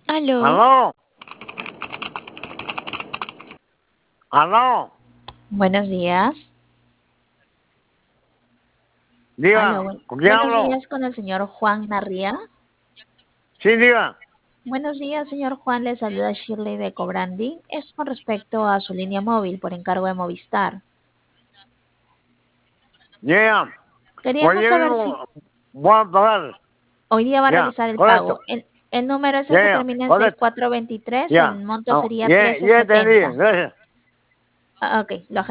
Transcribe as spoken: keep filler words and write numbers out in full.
Aló, Aló, aló, buenos días. Aló, diga, buen- ¿con quién buenos hablo? días con el señor Juan Narría. Sí, diga, Buenos días, señor Juan. Le saluda Shirley de Cobrandi. Es con respecto a su línea móvil por encargo de Movistar. ya, Queríamos hoy saber si mismo voy a pagar, hoy día va a ya, realizar el pago. correcto, El, el número es el ya, que ya, termina en seis correcto, cuatro dos tres. ya, El monto no, sería ya, trece ya entendí, setenta. gracias. Ah, ok, lo